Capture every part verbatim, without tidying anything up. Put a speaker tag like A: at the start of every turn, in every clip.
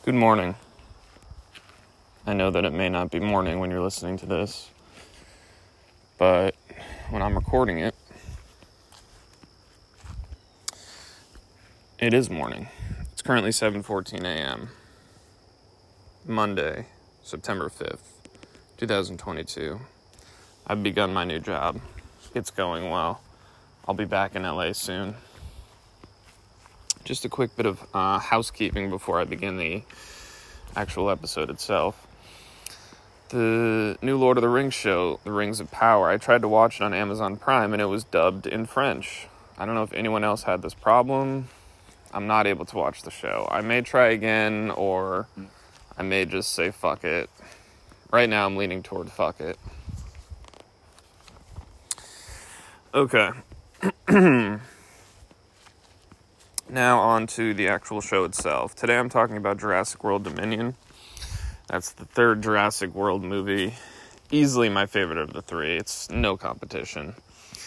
A: Good morning. I know that it may not be morning when you're listening to this, but when I'm recording it, it is morning. It's currently seven fourteen a.m. Monday, September fifth, twenty twenty-two. I've begun my new job. It's going well. I'll be back in L A soon. Just a quick bit of uh, housekeeping before I begin the actual episode itself. The new Lord of the Rings show, The Rings of Power, I tried to watch it on Amazon Prime and it was dubbed in French. I don't know if anyone else had this problem. I'm not able to watch the show. I may try again, or I may just say fuck it. Right now I'm leaning toward fuck it. Okay. Now on to the actual show itself. Today I'm talking about Jurassic World Dominion. That's the third Jurassic World movie. Easily my favorite of the three. It's no competition.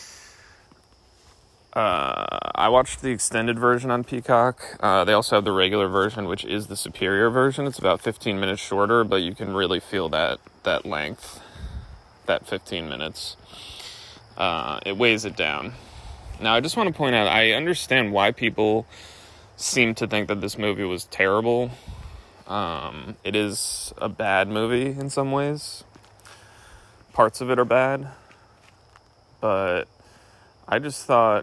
A: Uh, I watched the extended version on Peacock. Uh, they also have the regular version, which is the superior version. It's about fifteen minutes shorter, but you can really feel that, that length, that fifteen minutes. Uh, it weighs it down. Now, I just want to point out, I understand why people seem to think that this movie was terrible. Um, it is a bad movie in some ways. Parts of it are bad. But I just thought,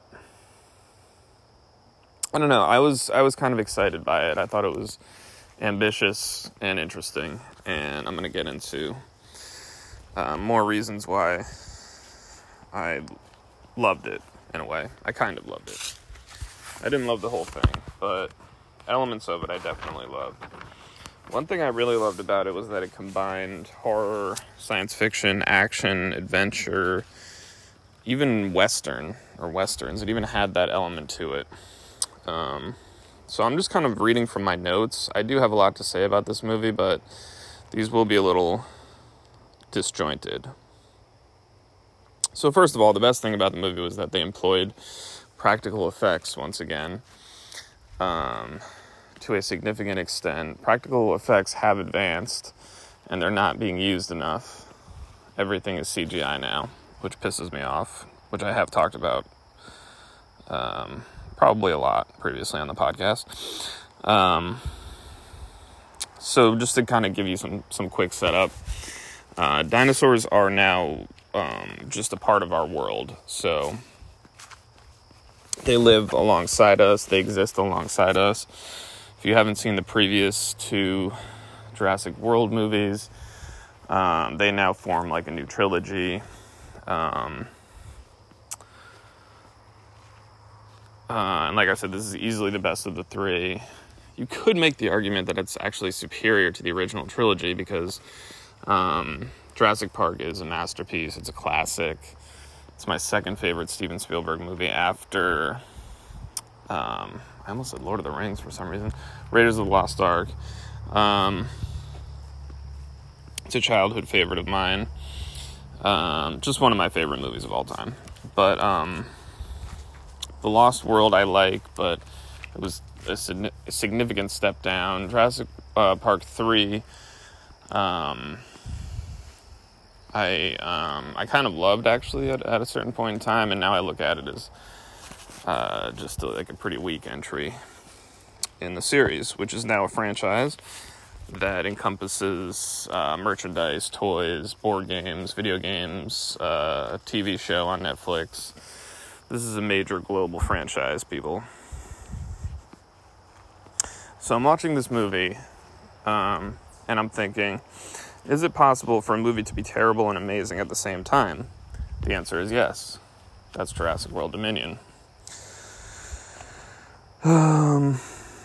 A: I don't know, I was I was kind of excited by it. I thought it was ambitious and interesting. And I'm going to get into uh, more reasons why I loved it, in a way. I kind of loved it. I didn't love the whole thing, but elements of it I definitely loved. One thing I really loved about it was that it combined horror, science fiction, action, adventure, even western, or westerns. It even had that element to it. Um, so I'm just kind of reading from my notes. I do have a lot to say about this movie, but these will be a little disjointed. So first of all, the best thing about the movie was that they employed practical effects once again. Um... To a significant extent. Practical effects have advanced, and they're not being used enough. Everything is C G I now, which pisses me off, which I have talked about um, probably a lot previously on the podcast. Um, so just to kind of give you some, some quick setup, uh, dinosaurs are now um, just a part of our world, so they live alongside us, they exist alongside us. If you haven't seen the previous two Jurassic World movies, um, they now form like a new trilogy. Um, uh, and like I said, this is easily the best of the three. You could make the argument that it's actually superior to the original trilogy because um, Jurassic Park is a masterpiece. It's a classic. It's my second favorite Steven Spielberg movie after... Um, I almost said Lord of the Rings for some reason. Raiders of the Lost Ark. Um, it's a childhood favorite of mine. Um, just one of my favorite movies of all time. But um, The Lost World I like, but it was a, sig- a significant step down. Jurassic uh, Park three, um, I um, I kind of loved actually at, at a certain point in time, and now I look at it as Uh, just a, like a pretty weak entry in the series, which is now a franchise that encompasses uh, merchandise, toys, board games, video games, uh, a T V show on Netflix. This is a major global franchise, people. So I'm watching this movie, um, and I'm thinking, is it possible for a movie to be terrible and amazing at the same time? The answer is yes. That's Jurassic World Dominion. Um,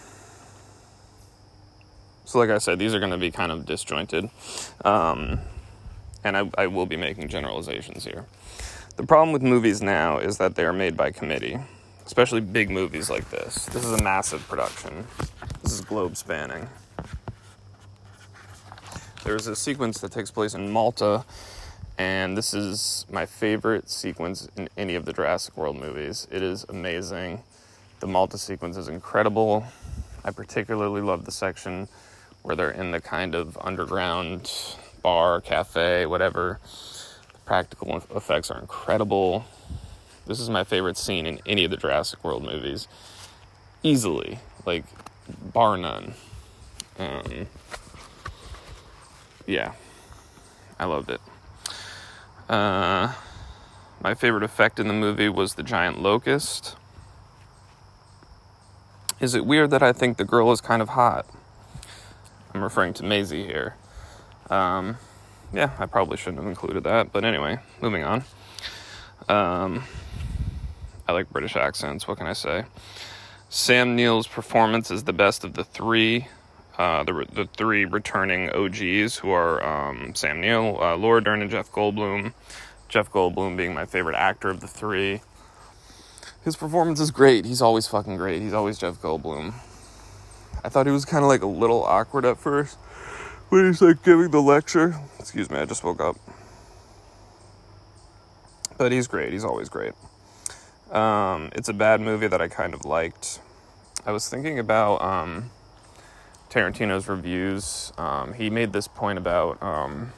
A: so like I said, these are going to be kind of disjointed, um, and I, I will be making generalizations here. The problem with movies now is that they are made by committee, especially big movies like this. This is a massive production. This is globe spanning. There's a sequence that takes place in Malta, and this is my favorite sequence in any of the Jurassic World movies. It is amazing. The Malta sequence is incredible. I particularly love the section where they're in the kind of underground bar, cafe, whatever. The practical effects are incredible. This is my favorite scene in any of the Jurassic World movies. Easily. Like, bar none. Um, yeah. I loved it. Uh, my favorite effect in the movie was the giant locust. Is it weird that I think the girl is kind of hot? I'm referring to Maisie here. Um, yeah, I probably shouldn't have included that, but anyway, moving on. Um, I like British accents, what can I say? Sam Neill's performance is the best of the three, uh, the the three returning O Gs, who are um, Sam Neill, uh, Laura Dern, and Jeff Goldblum. Jeff Goldblum being my favorite actor of the three. His performance is great. He's always fucking great. He's always Jeff Goldblum. I thought he was kind of like a little awkward at first when he's like giving the lecture. Excuse me, I just woke up. But he's great. He's always great. Um, it's a bad movie that I kind of liked. I was thinking about um, Tarantino's reviews. Um, he made this point about um,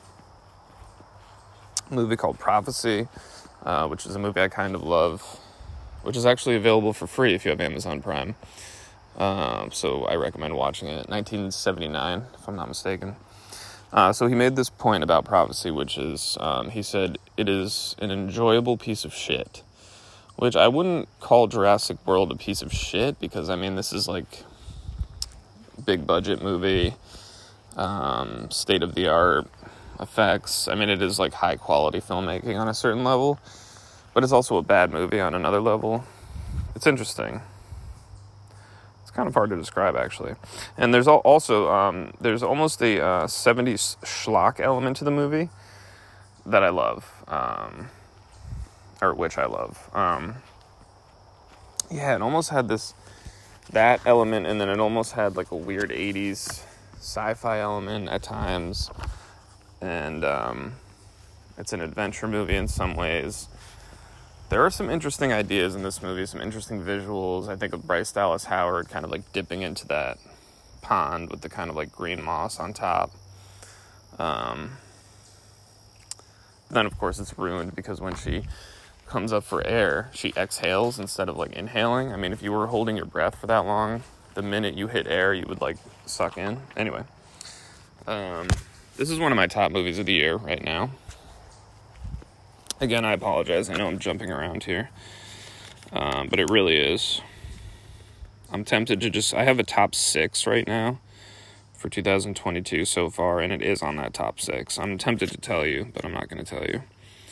A: a movie called Prophecy, uh, which is a movie I kind of love, which is actually available for free if you have Amazon Prime. Um, so I recommend watching it. nineteen seventy-nine, if I'm not mistaken. Uh, so he made this point about Prophecy, which is, um, he said, it is an enjoyable piece of shit. Which I wouldn't call Jurassic World a piece of shit, because, I mean, this is, like, big budget movie, um, state-of-the-art effects. I mean, it is, like, high-quality filmmaking on a certain level, but it's also a bad movie on another level. It's interesting. It's kind of hard to describe, actually. And there's also, um, there's almost a uh, seventies schlock element to the movie that I love. Um... or which I love. Um, yeah, it almost had this, that element, and then it almost had like a weird eighties sci-fi element at times, and um, it's an adventure movie in some ways. There are some interesting ideas in this movie, some interesting visuals. I think of Bryce Dallas Howard kind of like dipping into that pond with the kind of like green moss on top. Um, then, of course, it's ruined because when she comes up for air, she exhales instead of like inhaling. I mean, if you were holding your breath for that long, the minute you hit air, you would like suck in. Anyway, um, this is one of my top movies of the year right now. Again, I apologize. I know I'm jumping around here, um, but it really is. I'm tempted to just, I have a top six right now for two thousand twenty-two so far, and it is on that top six. I'm tempted to tell you, but I'm not going to tell you.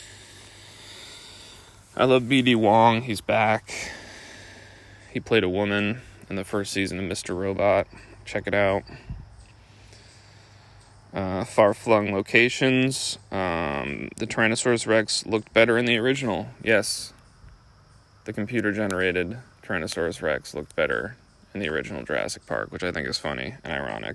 A: I love B D Wong. He's back. He played a woman in the first season of Mister Robot. Check it out. Uh, far-flung locations. Um, the Tyrannosaurus Rex looked better in the original. Yes. The computer-generated Tyrannosaurus Rex looked better in the original Jurassic Park, which I think is funny and ironic.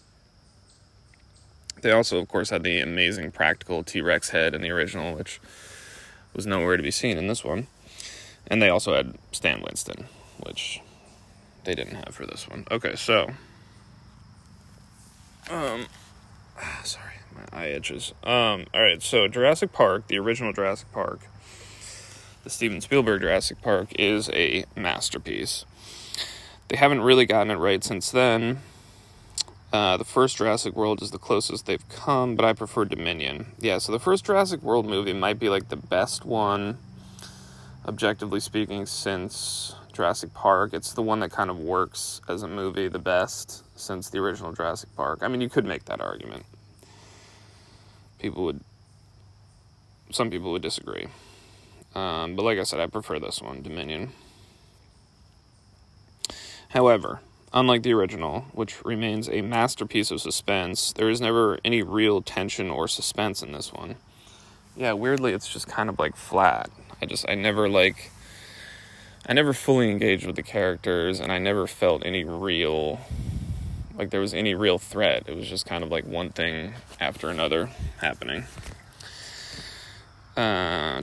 A: They also, of course, had the amazing practical T-Rex head in the original, which was nowhere to be seen in this one. And they also had Stan Winston, which they didn't have for this one. Okay, so um sorry, my eye itches. Um all right, so Jurassic Park, the original Jurassic Park, the Steven Spielberg Jurassic Park, is a masterpiece. They haven't really gotten it right since then. Uh, the first Jurassic World is the closest they've come, but I prefer Dominion. Yeah, so the first Jurassic World movie might be like the best one, objectively speaking, since Jurassic Park. It's the one that kind of works as a movie the best since the original Jurassic Park. I mean, you could make that argument. People would, some people would disagree. Um, but like I said, I prefer this one, Dominion. However, unlike the original, which remains a masterpiece of suspense, there is never any real tension or suspense in this one. Yeah, weirdly, it's just kind of like flat. I just, I never like, I never fully engaged with the characters, and I never felt any real, like there was any real threat. It was just kind of like one thing after another happening. Uh,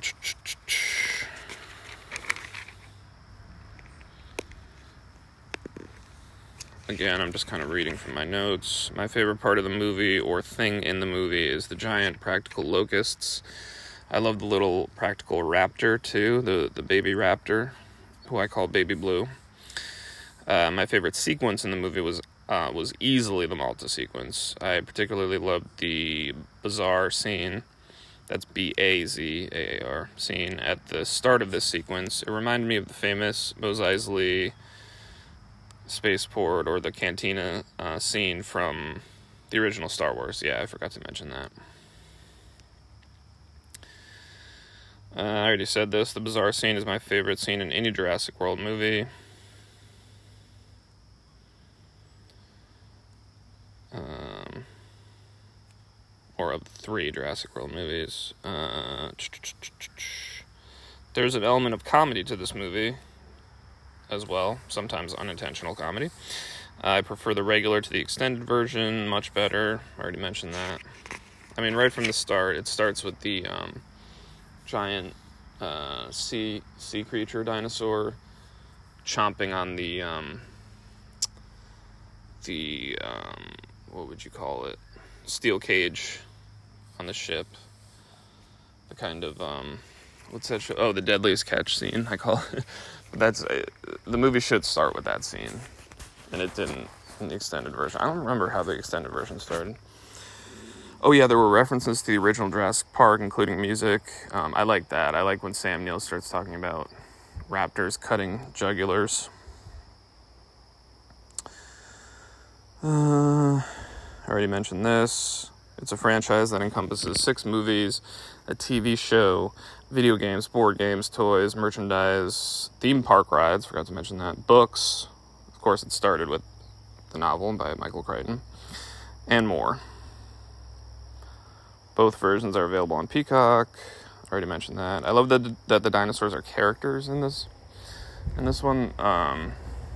A: again, I'm just kind of reading from my notes. My favorite part of the movie or thing in the movie is the giant practical locusts. I love the little practical raptor, too, the, the baby raptor, who I call Baby Blue. Uh, my favorite sequence in the movie was uh, was easily the Malta sequence. I particularly loved the bizarre scene, that's B A Z A A R, scene at the start of this sequence. It reminded me of the famous Mos Eisley spaceport or the cantina uh, scene from the original Star Wars. Yeah, I forgot to mention that. Uh, I already said this. The bizarre scene is my favorite scene in any Jurassic World movie. Um, or of the three Jurassic World movies. Uh, there's an element of comedy to this movie as well, sometimes unintentional comedy. I prefer the regular to the extended version, much better. I already mentioned that. I mean, right from the start, it starts with the um, giant uh, sea sea creature dinosaur chomping on the um, the um, what would you call it? Steel cage on the ship. The kind of um, what's that show? Oh, the Deadliest Catch scene, I call it. That's uh, the movie should start with that scene, and it didn't in the extended version. I don't remember how the extended version started. Oh yeah, there were references to the original Jurassic Park, including music. Um, I like that. I like when Sam Neill starts talking about raptors cutting jugulars. Uh, I already mentioned this. It's a franchise that encompasses six movies, a T V show, video games, board games, toys, merchandise, theme park rides, forgot to mention that, books. Of course, it started with the novel by Michael Crichton, and more. Both versions are available on Peacock. I already mentioned that. I love that that the dinosaurs are characters in this in this one. Um,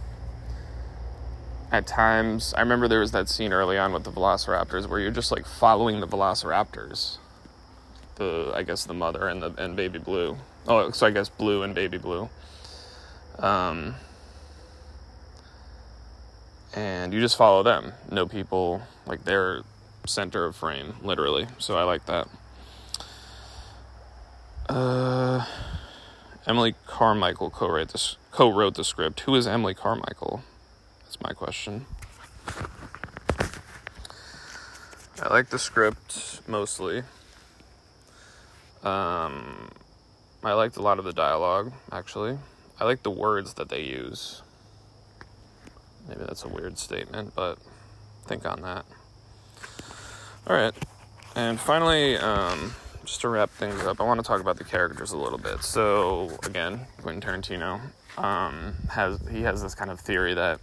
A: at times, I remember there was that scene early on with the Velociraptors where you're just like following the Velociraptors. The I guess the mother and the and Baby Blue. Oh, so I guess Blue and Baby Blue. Um, and you just follow them. No people, like they're center of frame, literally. So I like that. Uh, Emily Carmichael co-wrote this, co-wrote the script. Who is Emily Carmichael? That's my question. I like the script mostly. Um, I liked a lot of the dialogue, actually. I like the words that they use. Maybe that's a weird statement, but think on that. Alright, and finally, um, just to wrap things up, I want to talk about the characters a little bit. So, again, Quentin Tarantino um, has, he has this kind of theory that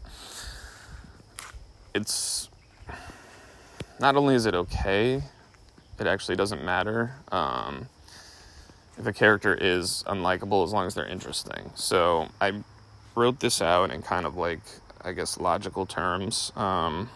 A: it's, not only is it okay, it actually doesn't matter um, if a character is unlikable as long as they're interesting. So, I wrote this out in kind of like, I guess, logical terms. Um,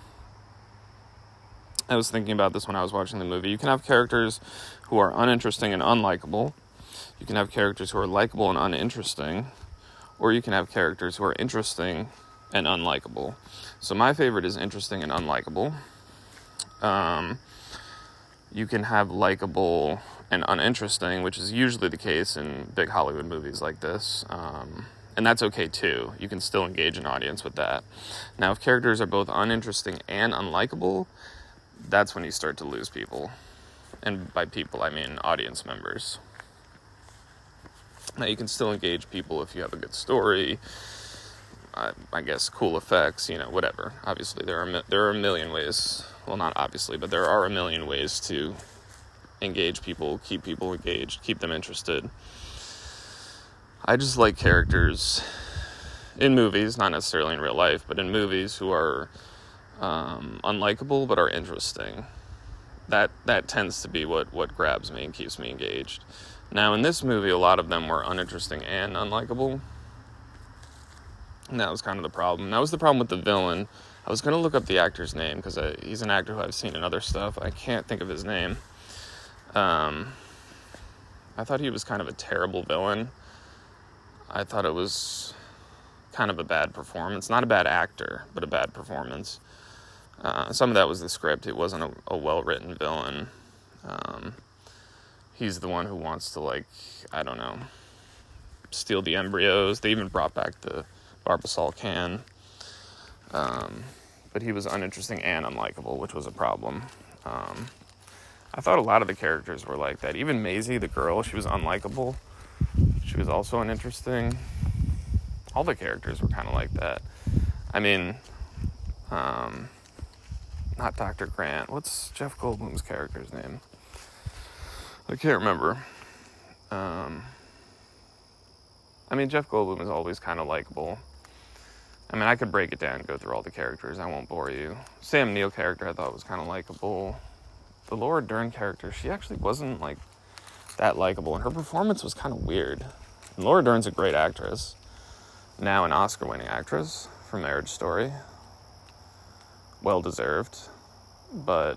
A: I was thinking about this when I was watching the movie. You can have characters who are uninteresting and unlikable. You can have characters who are likable and uninteresting. Or you can have characters who are interesting and unlikable. So my favorite is interesting and unlikable. Um, you can have likable and uninteresting, which is usually the case in big Hollywood movies like this. Um, and that's okay too. You can still engage an audience with that. Now, if characters are both uninteresting and unlikable, that's when you start to lose people. And by people, I mean audience members. Now, you can still engage people if you have a good story, I, I guess cool effects, you know, whatever. Obviously, there are there are a million ways, well, not obviously, but there are a million ways to engage people, keep people engaged, keep them interested. I just like characters in movies, not necessarily in real life, but in movies who are Um, unlikable but are interesting. That that tends to be what, what grabs me and keeps me engaged. Now, in this movie, a lot of them were uninteresting and unlikable. And that was kind of the problem. That was the problem with the villain. I was going to look up the actor's name because he's an actor who I've seen in other stuff. I can't think of his name. Um, I thought he was kind of a terrible villain. I thought it was kind of a bad performance. Not a bad actor, but a bad performance. Uh, some of that was the script. It wasn't a, a well-written villain. Um, he's the one who wants to, like, I don't know, steal the embryos. They even brought back the Barbasol can. Um, but he was uninteresting and unlikable, which was a problem. Um, I thought a lot of the characters were like that. Even Maisie, the girl, she was unlikable. She was also uninteresting. All the characters were kind of like that. I mean, um, not Doctor Grant. What's Jeff Goldblum's character's name? I can't remember. Um, I mean, Jeff Goldblum is always kind of likable. I mean, I could break it down and go through all the characters. I won't bore you. Sam Neill character I thought was kind of likable. The Laura Dern character, she actually wasn't, like, that likable. And her performance was kind of weird. And Laura Dern's a great actress. Now an Oscar-winning actress for Marriage Story. Well-deserved. But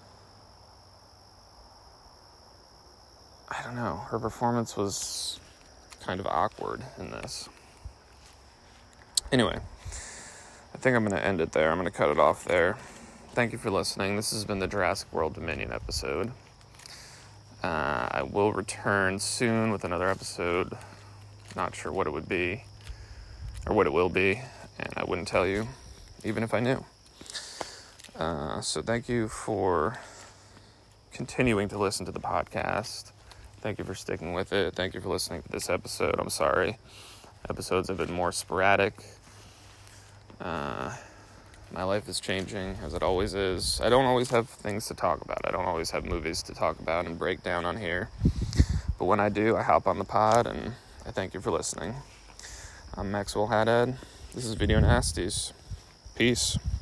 A: I don't know. Her performance was kind of awkward in this. Anyway, I think I'm going to end it there. I'm going to cut it off there. Thank you for listening. This has been the Jurassic World Dominion episode. Uh, I will return soon with another episode. Not sure what it would be, or what it will be, and I wouldn't tell you, even if I knew. Uh, so thank you for continuing to listen to the podcast. Thank you for sticking with it. Thank you for listening to this episode. I'm sorry. Episodes have been more sporadic. Uh, my life is changing, as it always is. I don't always have things to talk about. I don't always have movies to talk about and break down on here. But when I do, I hop on the pod, and I thank you for listening. I'm Maxwell Haddad. This is Video Nasties. Peace.